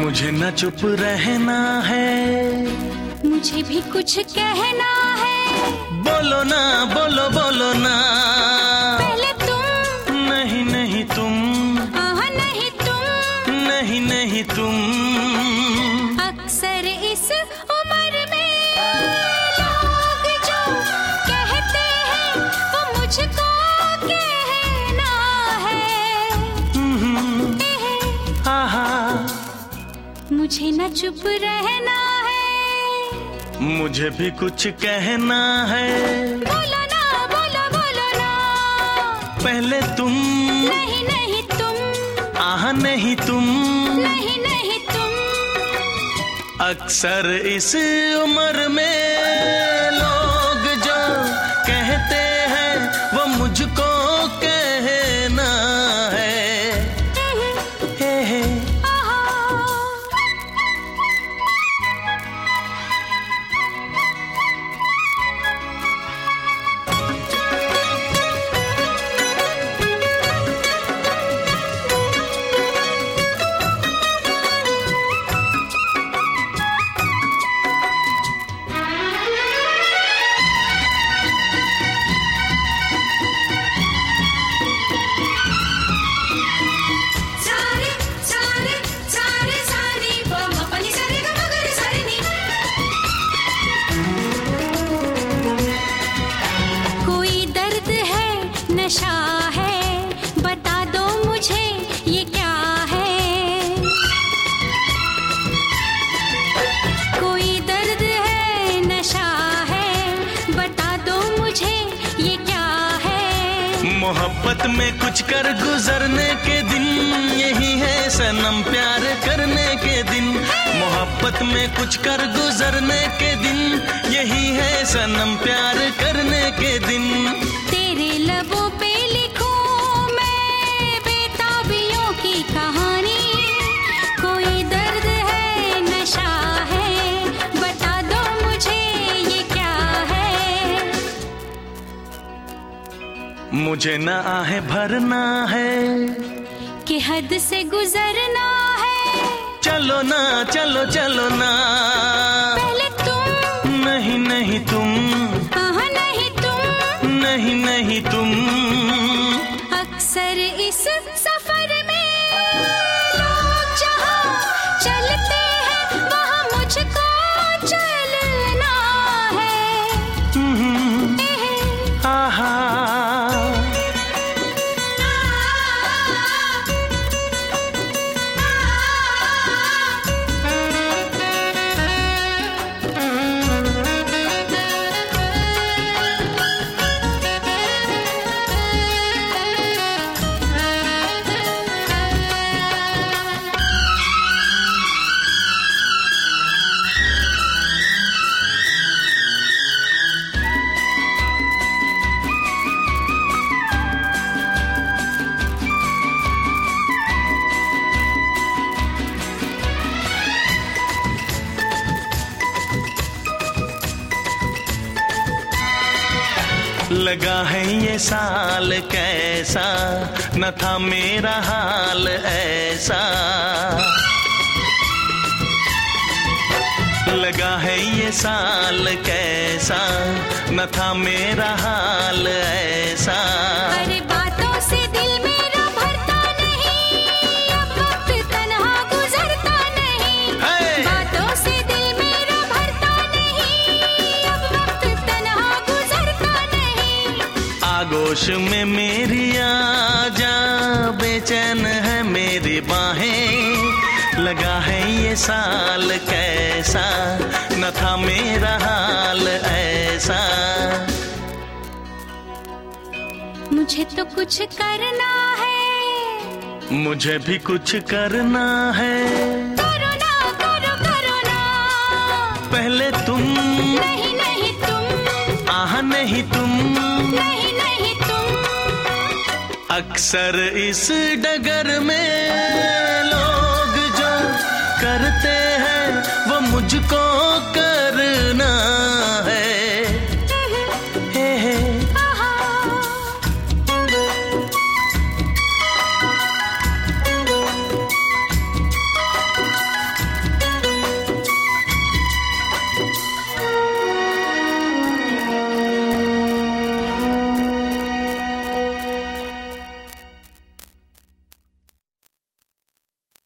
मुझे न चुप रहना है, मुझे भी कुछ कहना है। बोलो ना बोलो बोलो ना, पहले तुम। नहीं नहीं तुम, नहीं तुम, नहीं नहीं तुम। अक्सर इस उम्र में लोग जो कहते हैं वो मुझको कहना है। आहा, मुझे न चुप रहना है, मुझे भी कुछ कहना है। बोलो ना बोलो बोलो ना, पहले तुम, नहीं नहीं तुम, आहा नहीं तुम। नहीं नहीं तुम। अक्सर इस उम्र में लोग जो कहते हैं वो मुझको कहना है। हे हे। नशा है, बता दो मुझे ये क्या है। कोई दर्द है, नशा है, बता दो मुझे ये क्या है। मोहब्बत में कुछ कर गुजरने के दिन, यही है सनम प्यार करने के दिन। मोहब्बत में कुछ कर गुजरने के दिन, यही है सनम प्यार करने के दिन। तेरे लबों पे लिखूं मैं बेताबियों की कहानी। कोई दर्द है, नशा है, बता दो मुझे ये क्या है। मुझे न आहे भरना है, कि हद से गुजरना है। चलो ना चलो चलो ना, पहले तुम, नहीं नहीं तुम, नहीं तुम, नहीं नहीं तुम। अक्सर इस सफर में लोग जहाँ चलते हैं वहाँ मुझको चलना है। आहा, लगा है ये साल कैसा, न था मेरा हाल ऐसा। लगा है ये साल कैसा, न था मेरा हाल ऐसा। अरे बातों से दिल मेरा भरता नहीं, अब वक्त तन्हा गुजरता नहीं। बातों से दिल मेरा भरता नहीं, अब वक्त तन्हा गुजरता नहीं। आगोश में मेरी आजा, बेचैन है मेरी बाहें। लगा है ये साल कैसा, न था मेरा हाल ऐसा। मुझे तो कुछ करना है, मुझे भी कुछ करना है। करो ना करो करो ना, पहले तुम, नहीं नहीं तुम, आहा नहीं तुम। नहीं नहीं तुम। अक्सर इस डगर में लोग जो करते हैं वो मुझको